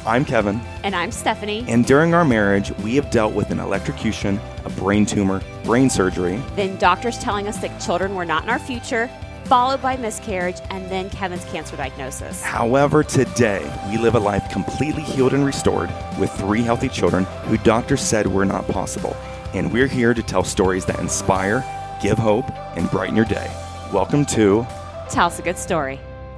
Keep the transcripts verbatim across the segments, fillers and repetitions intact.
I'm Kevin. And I'm Stephanie. And during our marriage, we have dealt with an electrocution, a brain tumor, brain surgery. Then doctors telling us that children were not in our future, followed by miscarriage, and then Kevin's cancer diagnosis. However, today, we live a life completely healed and restored with three healthy children who doctors said were not possible. And we're here to tell stories that inspire, give hope, and brighten your day. Welcome to Tell Us a Good Story.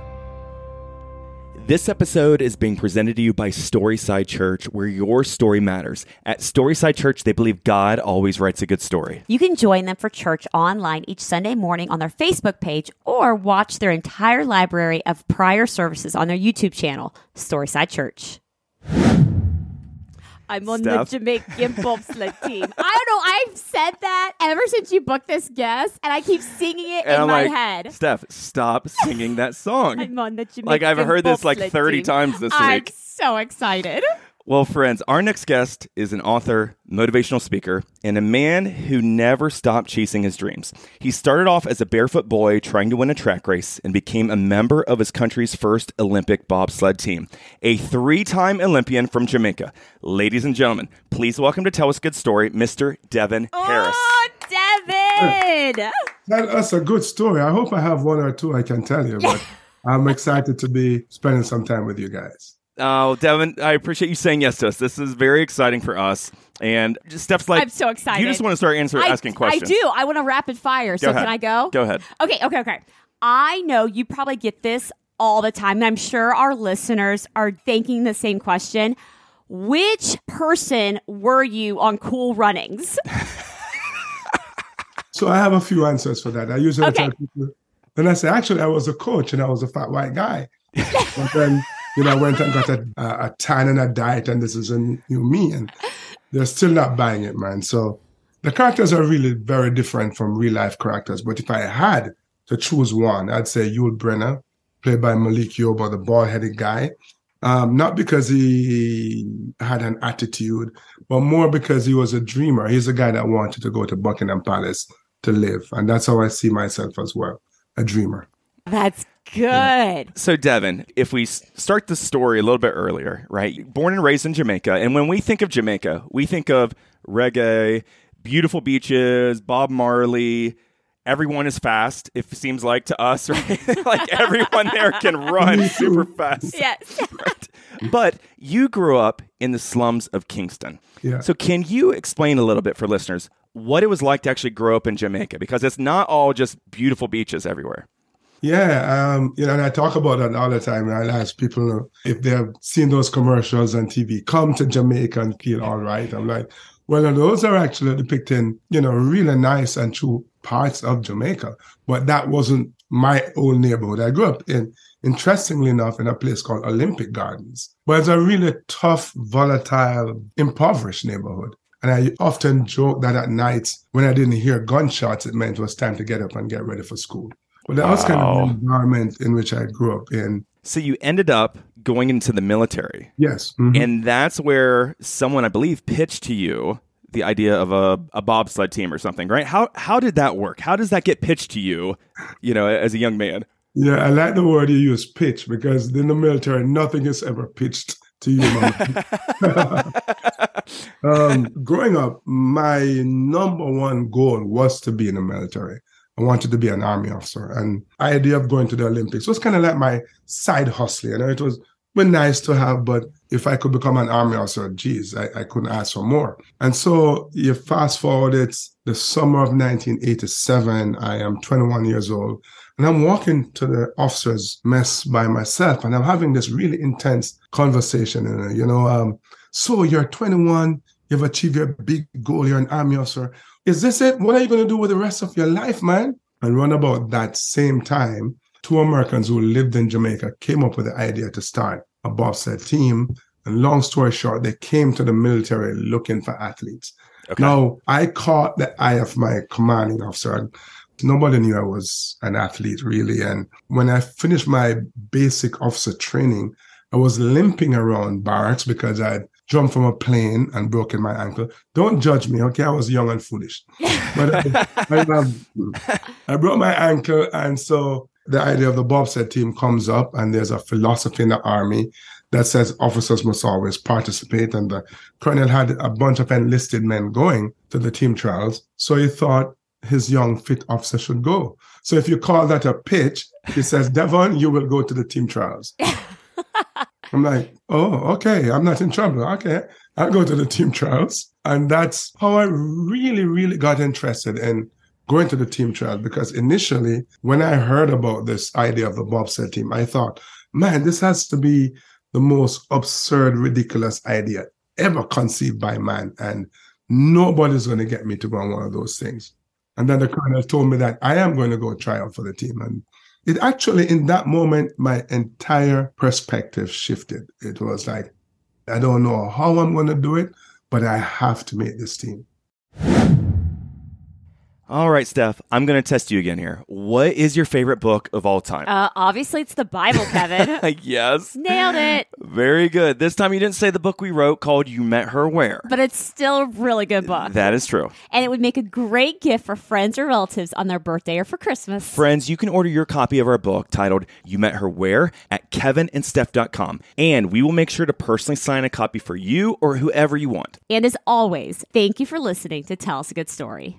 This episode is being presented to you by Storyside Church, where your story matters. At Storyside Church, they believe God always writes a good story. You can join them for church online each Sunday morning on their Facebook page or watch their entire library of prior services on their YouTube channel, Storyside Church. I'm on Steph? the Jamaican bobsled team. I don't know. I've said that ever since you booked this guest, and I keep singing it And in I'm my like, head. Steph, stop singing that song. I'm on the Jamaican Like, I've heard this like bobsled thirty team. times this I'm week. so excited. Well, friends, our next guest is an author, motivational speaker, and a man who never stopped chasing his dreams. He started off as a barefoot boy trying to win a track race and became a member of his country's first Olympic bobsled team, a three-time Olympian from Jamaica. Ladies and gentlemen, please welcome to Tell Us a Good Story, Mister Devin Harris. Oh, Devin! That's a good story. I hope I have one or two I can tell you, but I'm excited to be spending some time with you guys. Oh, Devin, I appreciate you saying yes to us. This is very exciting for us. And just Steph's like, I'm so excited. You just want to start answering, I, asking questions. I do. I want to rapid fire. So Go ahead. can I go? Go ahead. Okay, okay, okay. I know you probably get this all the time, and I'm sure our listeners are thinking the same question. Which person were you on Cool Runnings? So I have a few answers for that. I usually Okay. tell people, and I say, actually, I was a coach and I was a fat white guy. But then, you know, I went and got a, a, a tan and a diet, and this is a new me, and they're still not buying it, man. So the characters are really very different from real life characters. But if I had to choose one, I'd say Yul Brynner, played by Malik Yoba, the bald-headed guy. Um, not because he had an attitude, but more because he was a dreamer. He's a guy that wanted to go to Buckingham Palace to live. And that's how I see myself as well, a dreamer. That's good. So, Devin, if we s- start the story a little bit earlier, right? Born and raised in Jamaica. And when we think of Jamaica, we think of reggae, beautiful beaches, Bob Marley. Everyone is fast, it seems like to us, right? Like everyone there can run super fast. Yes. Right? But you grew up in the slums of Kingston. Yeah. So can you explain a little bit for listeners what it was like to actually grow up in Jamaica? Because it's not all just beautiful beaches everywhere. Yeah, um, you know, and I talk about that all the time. And I ask people if they have seen those commercials on T V, come to Jamaica and feel all right. I'm like, well, those are actually depicting, you know, really nice and true parts of Jamaica. But that wasn't my old neighborhood. I grew up in, interestingly enough, in a place called Olympic Gardens. But it's a really tough, volatile, impoverished neighborhood. And I often joke that at nights, when I didn't hear gunshots, it meant it was time to get up and get ready for school. But that was kind of the environment in which I grew up in. So you ended up going into the military. Yes. Mhm. And that's where someone, I believe, pitched to you the idea of a, a bobsled team or something, right? How how did that work? How does that get pitched to you, you know, as a young man? Yeah, I like the word you use, pitch, because in the military, nothing is ever pitched to you, man. um, growing up, my number one goal was to be in the military. I wanted to be an army officer. And the idea of going to the Olympics was kind of like my side hustle. You know, it was been nice to have, but if I could become an army officer, geez, I, I couldn't ask for more. And so you fast forward, it's the summer of nineteen eighty-seven. I am twenty-one years old, and I'm walking to the officers' mess by myself, and I'm having this really intense conversation. And, you know, um, so you're twenty-one, you've achieved your big goal, you're an army officer. Is this it? What are you going to do with the rest of your life, man? And run about that same time, two Americans who lived in Jamaica came up with the idea to start a bobsled team. And long story short, they came to the military looking for athletes. Okay. Now, I caught the eye of my commanding officer. Nobody knew I was an athlete, really. And when I finished my basic officer training, I was limping around barracks because I'd jumped from a plane and broken my ankle. Don't judge me, okay? I was young and foolish. But I, I, um, I broke my ankle, and so the idea of the bobsled team comes up, and there's a philosophy in the Army that says officers must always participate. And the colonel had a bunch of enlisted men going to the team trials. So he thought his young, fit officer should go. So if you call that a pitch, he says, Devon, you will go to the team trials. I'm like, oh, okay, I'm not in trouble. Okay, I'll go to the team trials. And that's how I really, really got interested in going to the team trials, because initially, when I heard about this idea of the bobsled team, I thought, man, this has to be the most absurd, ridiculous idea ever conceived by man. And nobody's going to get me to go on one of those things. And then the colonel told me that I am going to go try out for the team. And it actually, in that moment, my entire perspective shifted. It was like, I don't know how I'm going to do it, but I have to make this team. All right, Steph, I'm going to test you again here. What is your favorite book of all time? Uh, obviously, it's the Bible, Kevin. Yes. Nailed it. Very good. This time you didn't say the book we wrote called You Met Her Where. But it's still a really good book. That is true. And it would make a great gift for friends or relatives on their birthday or for Christmas. Friends, you can order your copy of our book titled You Met Her Where at kevin and steph dot com. And we will make sure to personally sign a copy for you or whoever you want. And as always, thank you for listening to Tell Us a Good Story.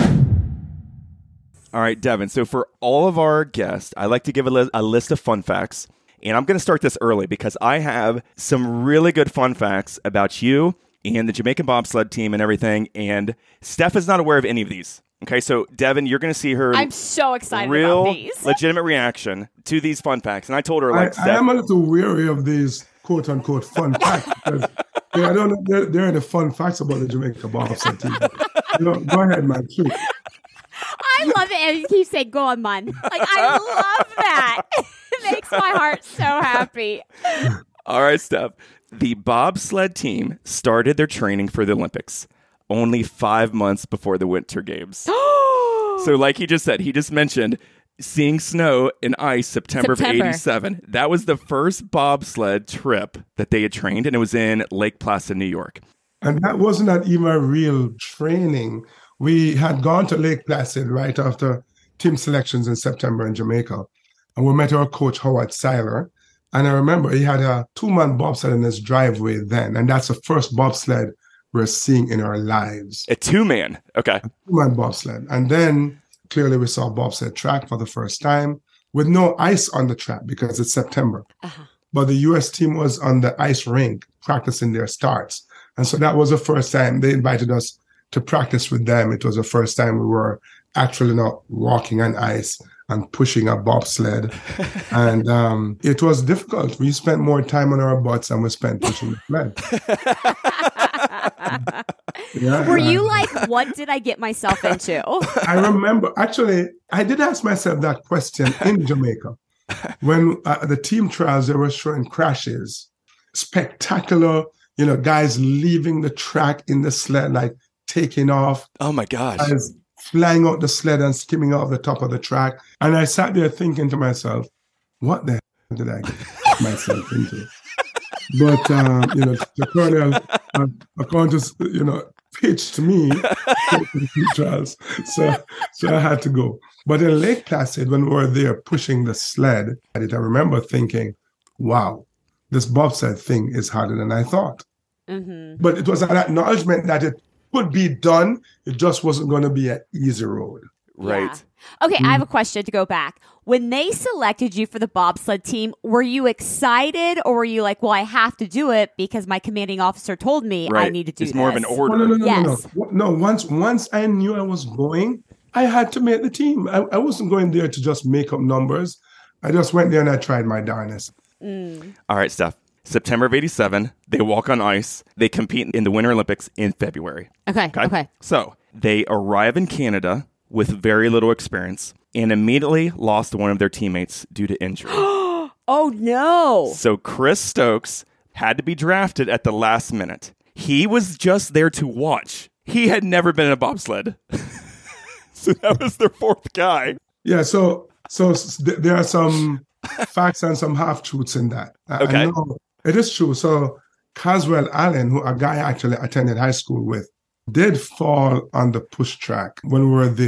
All right, Devin. So for all of our guests, I like to give a, li- a list of fun facts. And I'm going to start this early because I have some really good fun facts about you and the Jamaican bobsled team and everything. And Steph is not aware of any of these. Okay, so Devin, you're going to see her I'm so excited real, about these. legitimate reaction to these fun facts. And I told her, like, I, Steph, I am a little weary of these quote-unquote fun facts because yeah, I don't know, there, there are the fun facts about the Jamaica bobsled team. You know, go ahead, man. Shoot. I love it. And you keep saying, go on, man. Like, I love that. It makes my heart so happy. All right, Steph. The bobsled team started their training for the Olympics only five months before the Winter Games. So like he just said, he just mentioned seeing snow and ice September, September. of eighty-seven. That was the first bobsled trip that they had trained, and it was in Lake Placid, New York. And that wasn't even a real training. We had gone to Lake Placid right after team selections in September in Jamaica. And we met our coach, Howard Seiler. And I remember he had a two-man bobsled in his driveway then. And that's the first bobsled we're seeing in our lives. A two-man. Okay. A two-man bobsled. And then clearly we saw bobsled track for the first time with no ice on the track because it's September. Uh-huh. But the U S team was on the ice rink practicing their starts. And so that was the first time they invited us to practice with them. It was the first time we were actually not walking on ice and pushing a bobsled. And um, it was difficult. We spent more time on our butts than we spent pushing the sled. Yeah, Were you like, what did I get myself into? I remember, actually, I did ask myself that question in Jamaica. When uh, the team trials, they were showing crashes, spectacular, you know, guys leaving the track in the sled, like taking off. Oh my gosh. Guys flying out the sled and skimming off the top of the track. And I sat there thinking to myself, what the hell did I get myself into? But, um, you know, the colonel, uh, according to, you know, pitched me to the trials. So, so I had to go. But in Lake Placid, when we were there pushing the sled, I remember thinking, wow, this bobsled thing is harder than I thought. Mm-hmm. But it was an acknowledgement that it could be done. It just wasn't going to be an easy road. Right. Yeah. Okay, mm. I have a question to go back. When they selected you for the bobsled team, were you excited or were you like, well, I have to do it because my commanding officer told me right. I need to do it's this? It's more of an order. Oh, no, no, no, yes. no, no. No, once, once I knew I was going, I had to make the team. I, I wasn't going there to just make up numbers. I just went there and I tried my darnest. Mm. All right, Steph. September of eighty-seven, they walk on ice. They compete in the Winter Olympics in February. Okay, okay. okay. So they arrive in Canada with very little experience and immediately lost one of their teammates due to injury. Oh, no. So Chris Stokes had to be drafted at the last minute. He was just there to watch. He had never been in a bobsled. So that was their fourth guy. Yeah, so so th- there are some facts and some half-truths in that. I, okay. I know it is true. So Caswell Allen, who a guy I actually attended high school with, did fall on the push track when we were there.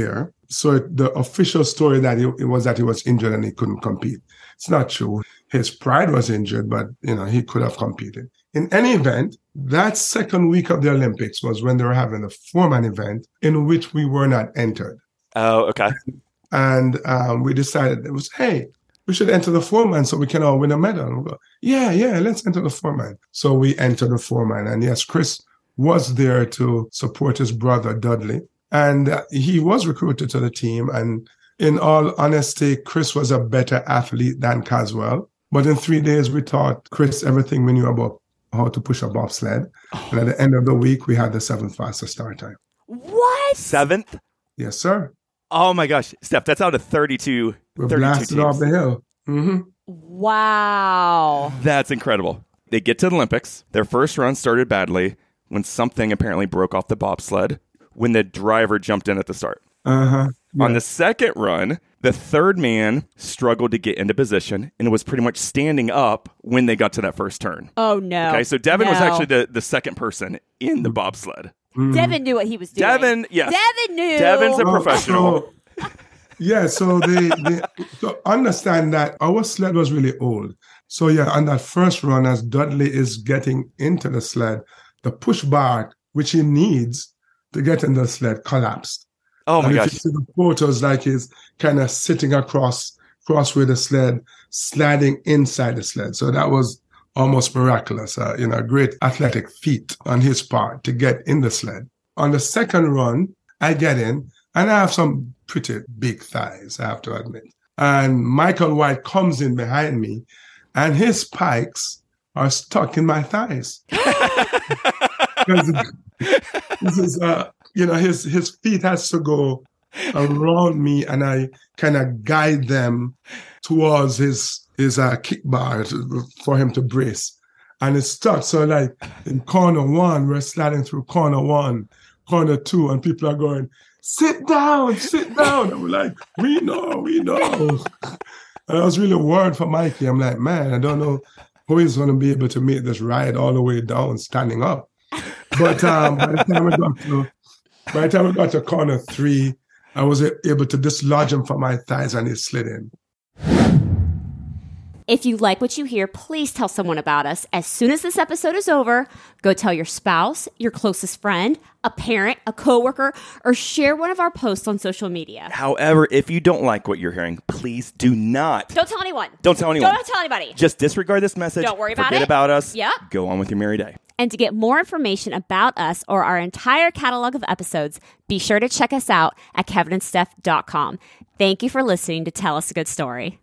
So the official story that it, it was that he was injured and he couldn't compete. It's not true. His pride was injured, but you know he could have competed. In any event, that second week of the Olympics was when they were having a four-man event in which we were not entered. Oh, okay. And um, we decided it was, hey, we should enter the four-man so we can all win a medal. And we go, yeah, yeah, let's enter the four-man. So we entered the four-man. And yes, Chris was there to support his brother, Dudley. And uh, he was recruited to the team. And in all honesty, Chris was a better athlete than Caswell. But in three days, we taught Chris everything we knew about how to push a bobsled. Oh. And at the end of the week, we had the seventh fastest start time. What? Seventh? Yes, sir. Oh, my gosh. Steph, that's out of thirty-two. We thirty-two blasted teams. off the hill. Mm-hmm. Wow. That's incredible. They get to the Olympics. Their first run started badly when something apparently broke off the bobsled when the driver jumped in at the start. Uh-huh. Yeah. On the second run, the third man struggled to get into position and was pretty much standing up when they got to that first turn. Oh, no. Okay, so Devin no. was actually the, the second person in the bobsled. Mm. Devin knew what he was doing. Devin, yes. Devin knew. Devin's a So- professional. so- yeah, so they, they so understand that our sled was really old. So yeah, on that first run, as Dudley is getting into the sled, the push bar, which he needs to get in the sled, collapsed. Oh, my and gosh. if you see the photos, like he's kind of sitting across, across with the sled, sliding inside the sled. So that was almost miraculous. Uh, you know, a great athletic feat on his part to get in the sled. On the second run, I get in, and I have some pretty big thighs, I have to admit. And Michael White comes in behind me, and his spikes are stuck in my thighs. This is, uh, you know, his his feet has to go around me, and I kind of guide them towards his his uh, kick bar to, for him to brace. And it's stuck. So like in corner one, we're sliding through corner one, corner two, and people are going, sit down, sit down. And we're like, we know, we know. And I was really worried for Mikey. I'm like, man, I don't know who is going to be able to make this ride all the way down standing up. But um, by the time we got to by the time we got to corner three, I was able to dislodge him from my thighs and he slid in. If you like what you hear, please tell someone about us. As soon as this episode is over, go tell your spouse, your closest friend, a parent, a coworker, or share one of our posts on social media. However, if you don't like what you're hearing, please do not. Don't tell anyone. Don't tell anyone. Don't tell anybody. Just disregard this message. Don't worry about Forget it. about us. Yep. Go on with your merry day. And to get more information about us or our entire catalog of episodes, be sure to check us out at kevin and steph dot com. Thank you for listening to Tell Us a Good Story.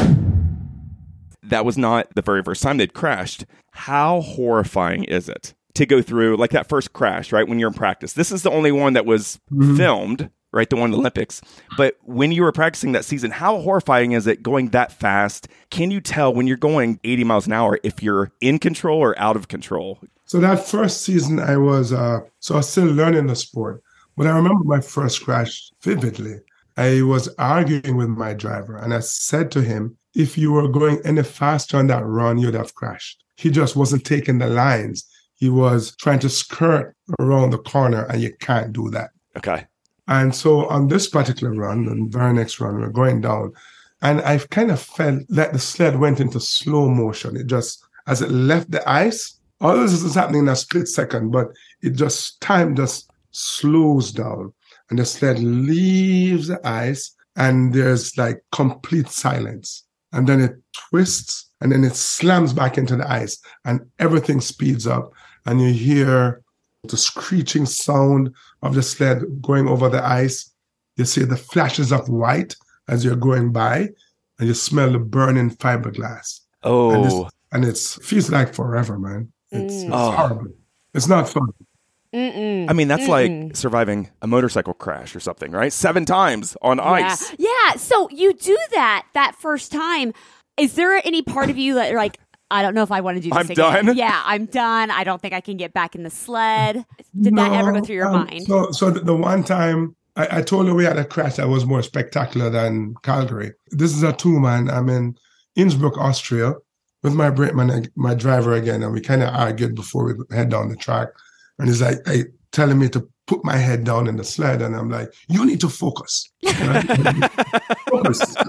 That was not the very first time they'd crashed. How horrifying is it to go through like that first crash, right? When you're in practice. This is the only one that was mm-hmm. filmed, right? The one in the Olympics. But when you were practicing that season, how horrifying is it going that fast? Can you tell when you're going eighty miles an hour if you're in control or out of control? So that first season I was, uh, so I was still learning the sport. But I remember my first crash vividly. I was arguing with my driver and I said to him, if you were going any faster on that run, you'd have crashed. He just wasn't taking the lines. He was trying to skirt around the corner, and you can't do that. Okay. And so on this particular run, the very next run, we're going down, and I kind of felt that the sled went into slow motion. It just, as it left the ice, all this is happening in a split second, but it just, time just slows down, and the sled leaves the ice, and there's like complete silence. And then it twists, and then it slams back into the ice, and everything speeds up. And you hear the screeching sound of the sled going over the ice. You see the flashes of white as you're going by, and you smell the burning fiberglass. Oh. And it feels like forever, man. It's, Mm. it's Oh. horrible. It's not fun. Mm-mm. I mean, that's Mm-mm. like surviving a motorcycle crash or something, right? Seven times on ice. Yeah. yeah. So you do that that first time. Is there any part of you that you're like, I don't know if I want to do this I'm again? done? Yeah, I'm done. I don't think I can get back in the sled. Did that No, ever go through your um, mind? So, so the, the one time I, I told her we had a crash that was more spectacular than Calgary. This is a two-man. I'm in Innsbruck, Austria, with my brakeman, my driver again, and we kind of argued before we head down the track. And he's like, hey, telling me to put my head down in the sled and I'm like, you need to focus. Focus.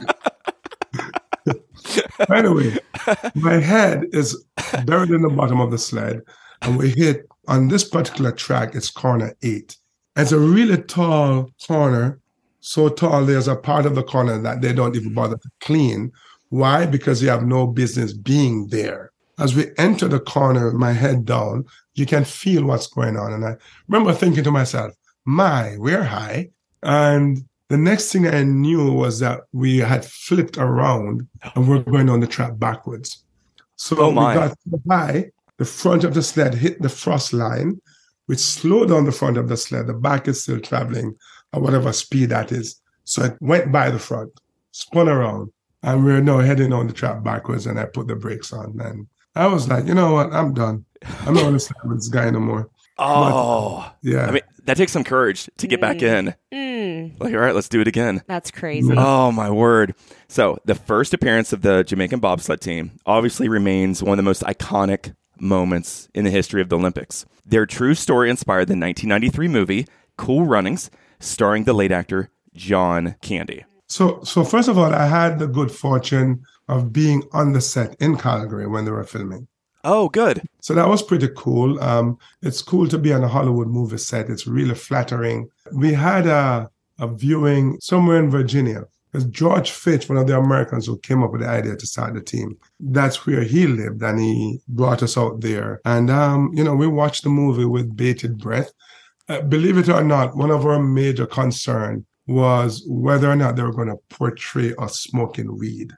Anyway, my head is buried in the bottom of the sled, and we hit on this particular track, it's corner eight. It's a really tall corner, so tall there's a part of the corner that they don't even bother to clean. Why? Because you have no business being there. As we enter the corner, my head down, you can feel what's going on. And I remember thinking to myself, my, we're high. And the next thing I knew was that we had flipped around and we're going on the track backwards. So oh we my. got high, the front of the sled hit the frost line, which slowed down the front of the sled. The back is still traveling at whatever speed that is. So it went by the front, spun around, and we're now heading on the track backwards, and I put the brakes on. And I was like, you know what? I'm done. I'm not going to stand with this guy no more. Oh. But, yeah. I mean, that takes some courage to get mm. back in. Mm. Like, all right, let's do it again. That's crazy. Oh, my word. So the first appearance of the Jamaican bobsled team obviously remains one of the most iconic moments in the history of the Olympics. Their true story inspired the nineteen ninety-three movie Cool Runnings, starring the late actor John Candy. So, so first of all, I had the good fortune of being on the set in Calgary when they were filming. Oh, good. So that was pretty cool. Um, it's cool to be on a Hollywood movie set. It's really flattering. We had a, a viewing somewhere in Virginia. Because George Fitch, one of the Americans who came up with the idea to start the team, that's where he lived, and he brought us out there. And, um, you know, we watched the movie with bated breath. Uh, believe it or not, one of our major concerns was whether or not they were going to portray us smoking weed.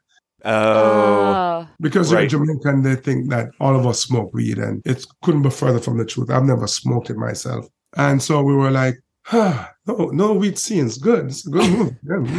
Oh. Because right. you're Jamaican, they think that all of us smoke weed, and it couldn't be further from the truth. I've never smoked it myself. And so we were like, ah, no, no weed scenes. Good. It's a good movie.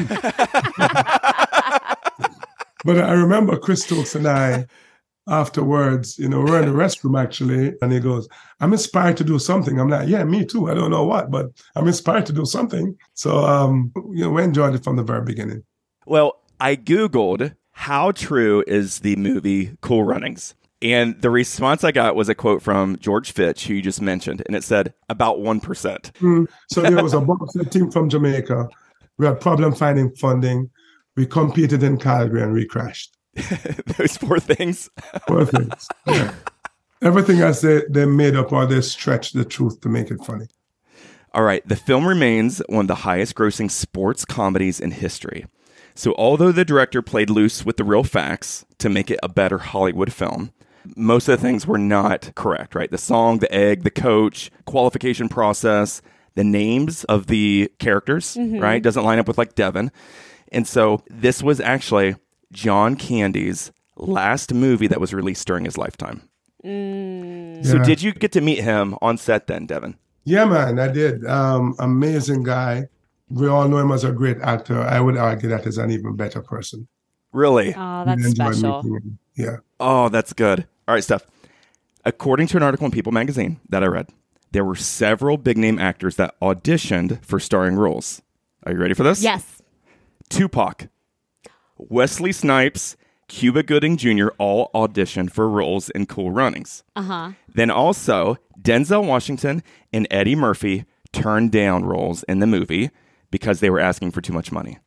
Yeah, but I remember Chris Stokes and I, afterwards, you know, we're in the restroom actually, and he goes, I'm inspired to do something. I'm like, yeah, me too. I don't know what, but I'm inspired to do something. So, um, you know, we enjoyed it from the very beginning. Well, I Googled how true is the movie Cool Runnings? And the response I got was a quote from George Fitch, who you just mentioned, and it said about one percent. Mm. So there was a bobsled team from Jamaica. We had problem finding funding. We competed in Calgary and we crashed. Those four things. Four things. Yeah. Everything else they, they made up or they stretched the truth to make it funny. All right. The film remains one of the highest grossing sports comedies in history. So although the director played loose with the real facts to make it a better Hollywood film, most of the things were not correct, right? The song, the egg, the coach, qualification process, the names of the characters, mm-hmm. right? Doesn't line up with like Devin. And so this was actually John Candy's last movie that was released during his lifetime. Mm. So Yeah. did you get to meet him on set then, Devin? Yeah, man, I did. Um, amazing guy. We all know him as a great actor. I would argue that he's an even better person. Really? Oh, that's We enjoyed special. meeting him. Yeah. Oh, that's good. All right, Steph. According to an article in People magazine that I read, there were several big-name actors that auditioned for starring roles. Are you ready for this? Yes. Tupac, Wesley Snipes, Cuba Gooding Junior all auditioned for roles in Cool Runnings. Uh-huh. Then also, Denzel Washington and Eddie Murphy turned down roles in the movie because they were asking for too much money.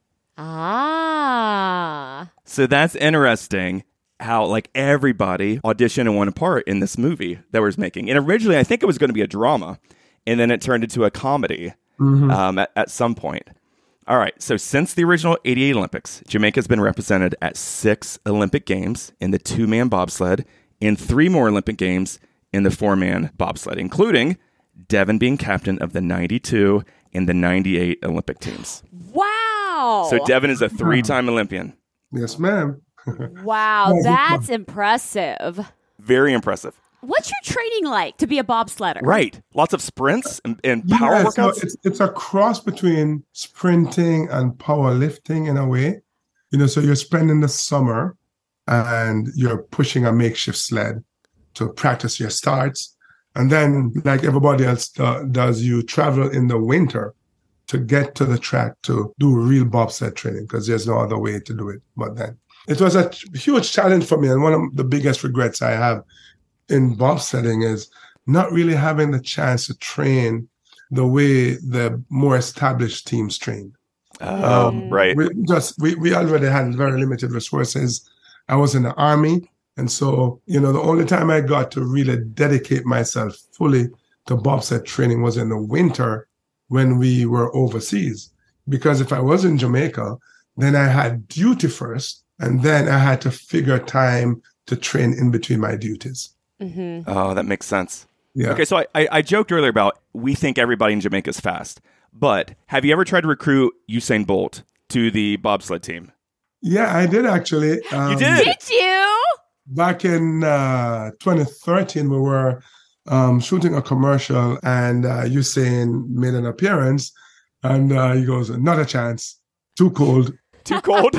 Ah. So that's interesting how like everybody auditioned and won a part in this movie that was making. And originally I think it was going to be a drama, and then it turned into a comedy Mm-hmm. um, at, at some point. All right, so since the original eighty-eight Olympics, Jamaica's been represented at six Olympic Games in the two-man bobsled and three more Olympic Games in the four-man bobsled, including Devin being captain of the ninety-two and the ninety-eight Olympic teams. Wow. So Devin is a three-time Olympian. Yes, ma'am. Wow, that's impressive. Very impressive. What's your training like to be a bobsledder? Right. Lots of sprints and, and power Yeah, so workouts. it's, it's a cross between sprinting and powerlifting in a way. You know, so you're spending the summer and you're pushing a makeshift sled to practice your starts. And then, like everybody else do, does, you travel in the winter to get to the track to do real bobsled training because there's no other way to do it but then. It was a huge challenge for me. And one of the biggest regrets I have in bobsledding is not really having the chance to train the way the more established teams trained. Oh, um, right. We just we, we already had very limited resources. I was in the Army, and so you know the only time I got to really dedicate myself fully to bobsled training was in the winter when we were overseas. Because if I was in Jamaica, then I had duty first, and then I had to figure time to train in between my duties. Mm-hmm. Oh, that makes sense. Yeah. Okay, so I, I, I joked earlier about we think everybody in Jamaica is fast, but have you ever tried to recruit Usain Bolt to the bobsled team? Yeah, I did actually. Um, you did? Did you? Back in uh, twenty thirteen, we were um, shooting a commercial, and uh, Usain made an appearance, and uh, he goes, "Not a chance. Too cold." Too cold?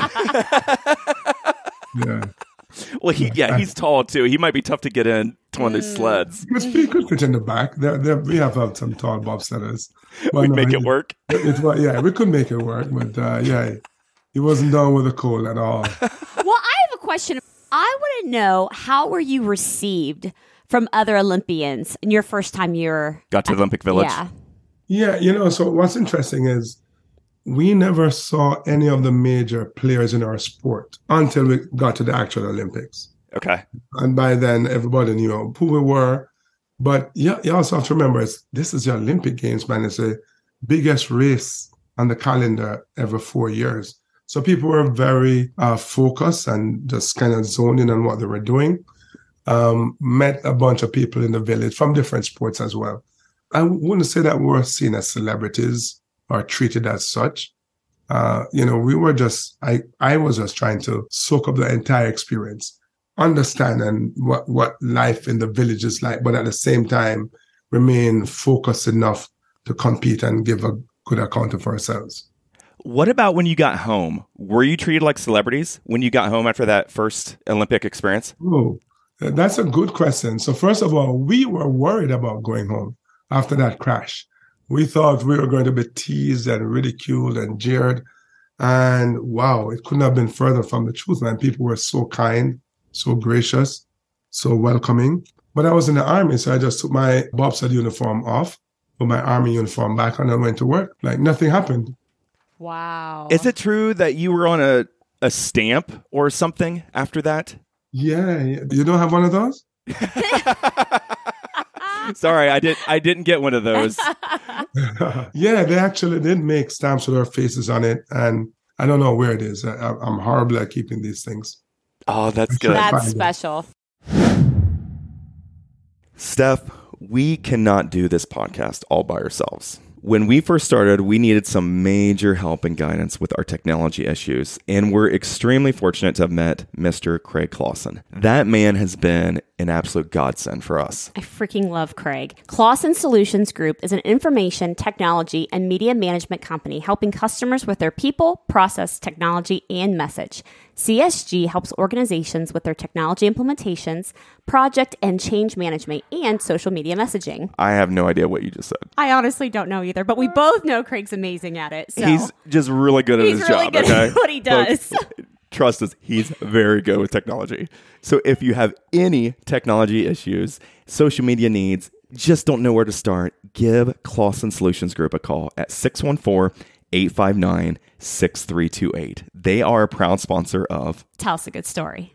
Yeah. Well, he yeah, he's tall too. He might be tough to get in to one of those sleds. He could fit in the back. There, there, we have uh, some tall bobsledders. We'd no, make he, it work. It, it, yeah, we could make it work, but uh, yeah, he wasn't down with the cold at all. Well, I have a question. I want to know, how were you received from other Olympians in your first time you were... Got to the Olympic Village? Yeah. Yeah, you know, so what's interesting is we never saw any of the major players in our sport until we got to the actual Olympics. Okay. And by then, everybody knew who we were. But you, you also have to remember, it's, this is the Olympic Games, man. It's the biggest race on the calendar every four years. So people were very uh, focused and just kind of zoned in on what they were doing. Um, met a bunch of people in the village from different sports as well. I wouldn't say that we were seen as celebrities or treated as such. Uh, you know, we were just, I, I was just trying to soak up the entire experience, understand and what, what life in the village is like, but at the same time, remain focused enough to compete and give a good account of ourselves. What about when you got home? Were you treated like celebrities when you got home after that first Olympic experience? Oh, that's a good question. So first of all, we were worried about going home after that crash. We thought we were going to be teased and ridiculed and jeered. And wow, it couldn't have been further from the truth, man. People were so kind, so gracious, so welcoming. But I was in the Army, so I just took my bobsled uniform off, put my Army uniform back on, and went to work. Like nothing happened. Wow. Is it true that you were on a, a stamp or something after that? Yeah. You don't have one of those? Sorry, I did. I didn't get one of those. Yeah, they actually did make stamps with our faces on it, and I don't know where it is. I, I'm horrible at keeping these things. Oh, that's good. That's special. Steph, we cannot do this podcast all by ourselves. When we first started, we needed some major help and guidance with our technology issues, and we're extremely fortunate to have met Mister Craig Clausen. That man has been an absolute godsend for us. I freaking love Craig. Clausen Solutions Group is an information, technology, and media management company helping customers with their people, process, technology, and message. C S G helps organizations with their technology implementations, project and change management, and social media messaging. I have no idea what you just said. I honestly don't know either, but we both know Craig's amazing at it. So. He's just really good at He's his really job. good Okay, at what he does. Folks, trust us, he's very good with technology. So if you have any technology issues, social media needs, just don't know where to start, give Clausen Solutions Group a call at six one four, eight five nine, six three two eight. They are a proud sponsor of Tell Us a Good Story.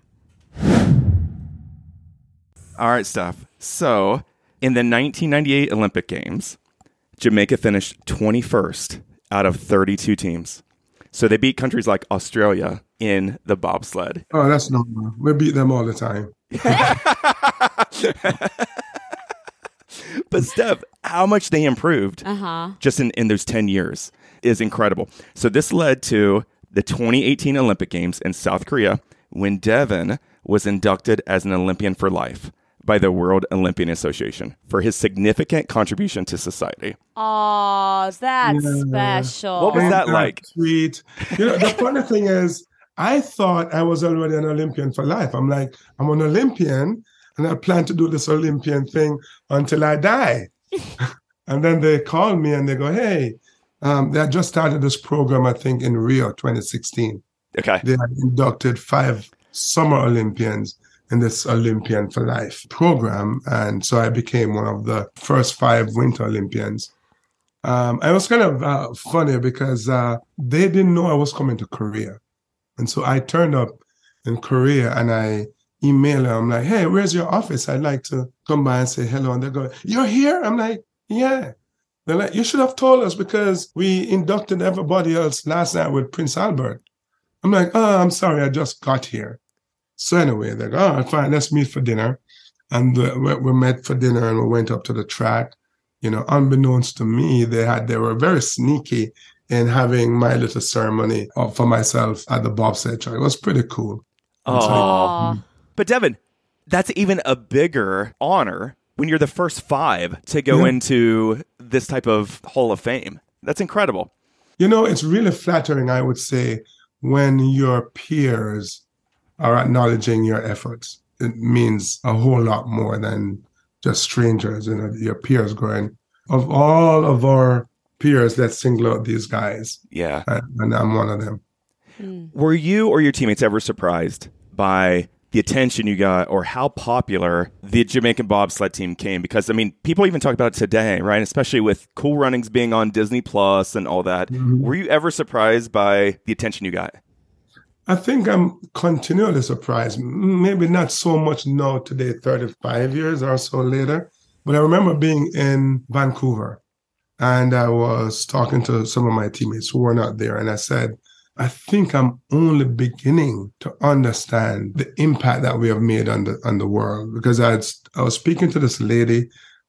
All right, Steph. So in the nineteen ninety-eight Olympic Games, Jamaica finished twenty-first out of thirty-two teams. So they beat countries like Australia in the bobsled. Oh, that's normal. We beat them all the time. But Steph, how much they improved Uh-huh. just in, in those ten years is incredible. So this led to the twenty eighteen Olympic Games in South Korea when Devin was inducted as an Olympian for life by the World Olympian Association for his significant contribution to society. Oh, that's Yeah. special. What was Ain't that like? Sweet. You know, the funny thing is, I thought I was already an Olympian for life. I'm like, I'm an Olympian, and I plan to do this Olympian thing until I die. And then they call me and they go, hey, um, they had just started this program, I think, in Rio twenty sixteen. Okay. They had inducted five summer Olympians in this Olympian for Life program. And so I became one of the first five Winter Olympians. Um, it was kind of uh, funny because uh, they didn't know I was coming to Korea. And so I turned up in Korea and I emailed them. I'm like, hey, where's your office? I'd like to come by and say hello. And they're going, you're here? I'm like, yeah. They're like, you should have told us because we inducted everybody else last night with Prince Albert. I'm like, oh, I'm sorry, I just got here. So anyway, they go, all right, fine, let's meet for dinner. And uh, we, we met for dinner and we went up to the track. You know, unbeknownst to me, they had they were very sneaky in having my little ceremony for myself at the bobsled track. It was pretty cool. Oh, so, but Devin, that's even a bigger honor when you're the first five to go yeah. into this type of Hall of Fame. That's incredible. You know, it's really flattering, I would say, when your peers are acknowledging your efforts. It means a whole lot more than just strangers, you know, your peers going, of all of our peers, let's single out these guys. Yeah. And, and I'm one of them. Mm. Were you or your teammates ever surprised by the attention you got or how popular the Jamaican bobsled team came? Because, I mean, people even talk about it today, right? Especially with Cool Runnings being on Disney Plus and all that. Mm-hmm. Were you ever surprised by the attention you got? I think I'm continually surprised. Maybe not so much now today, thirty-five years or so later. But I remember being in Vancouver and I was talking to some of my teammates who were not there. And I said, I think I'm only beginning to understand the impact that we have made on the on the world. Because I, had, I was speaking to this lady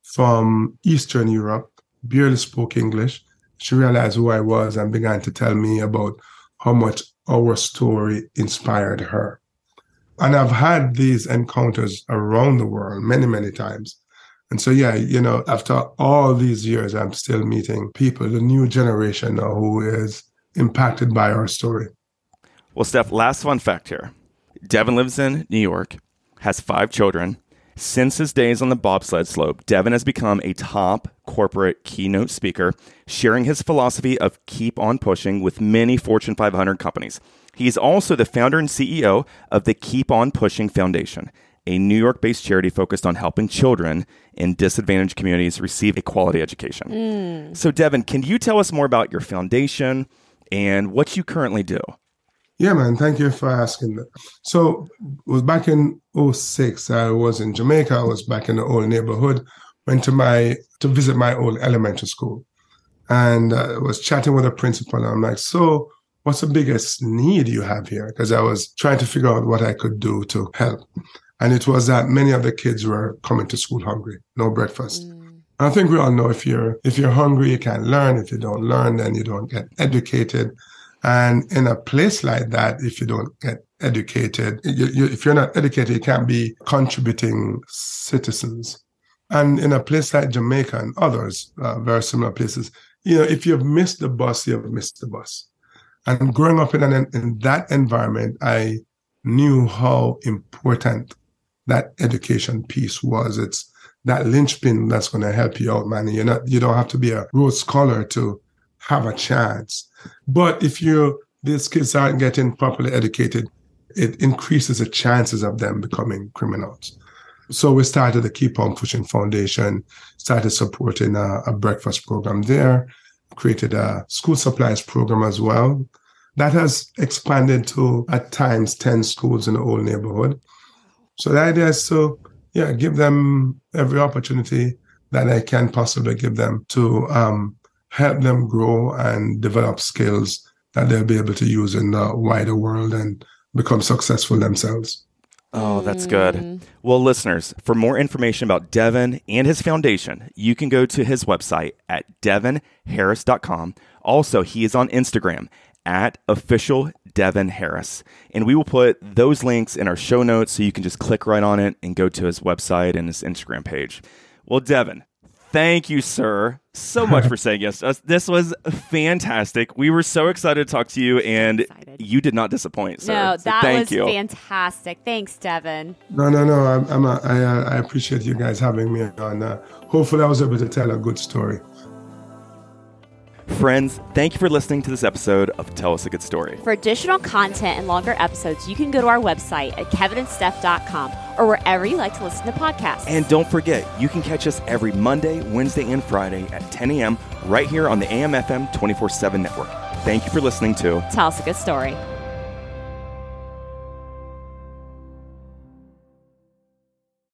from Eastern Europe, barely spoke English. She realized who I was and began to tell me about how much our story inspired her. And I've had these encounters around the world many, many times. And so, yeah, you know, after all these years, I'm still meeting people, the new generation now who is impacted by our story. Well, Steph, last fun fact here. Devin lives in New York, has five children. Since his days on the bobsled slope, Devin has become a top corporate keynote speaker, sharing his philosophy of keep on pushing with many Fortune five hundred companies. He's also the founder and C E O of the Keep On Pushing Foundation, a New York-based charity focused on helping children in disadvantaged communities receive a quality education. Mm. So, Devin, can you tell us more about your foundation and what you currently do? Yeah, man. Thank you for asking that. So it was back in oh six. I was in Jamaica. I was back in the old neighborhood, went to my to visit my old elementary school. And I uh, was chatting with a principal. And I'm like, so what's the biggest need you have here? Because I was trying to figure out what I could do to help. And it was that many of the kids were coming to school hungry, no breakfast. Mm. I think we all know if you're if you're hungry, you can't learn. If you don't learn, then you don't get educated. And in a place like that, if you don't get educated, you, you, if you're not educated, you can't be contributing citizens. And in a place like Jamaica and others, uh, very similar places, you know, if you've missed the bus, you've missed the bus. And growing up in, an, in that environment, I knew how important that education piece was. It's that linchpin that's going to help you out, man. You're not, you don't have to be a Rhodes Scholar to have a chance. But if you these kids aren't getting properly educated, it increases the chances of them becoming criminals. So we started the Keep On Pushing Foundation, started supporting a, a breakfast program there, created a school supplies program as well. That has expanded to, at times, ten schools in the old neighborhood. So the idea is to, yeah, give them every opportunity that I can possibly give them to um, help them grow and develop skills that they'll be able to use in the wider world and become successful themselves. Oh, that's good. Well, listeners, for more information about Devin and his foundation, you can go to his website at devin harris dot com. Also, he is on Instagram at official Devin Harris. And we will put those links in our show notes so you can just click right on it and go to his website and his Instagram page. Well, Devin, thank you, sir, so much for saying yes to us. This was fantastic. We were so excited to talk to you, and excited. You did not disappoint, sir. No, so that thank was you. fantastic. Thanks, Devin. No, no, no. I'm, I'm a, I, uh, I appreciate you guys having me on. Uh, hopefully, I was able to tell a good story. Friends, thank you for listening to this episode of Tell Us a Good Story. For additional content and longer episodes, you can go to our website at kevin and steph dot com or wherever you like to listen to podcasts. And don't forget, you can catch us every Monday, Wednesday, and Friday at ten a.m. right here on the A M F M twenty-four seven network. Thank you for listening to Tell Us a Good Story.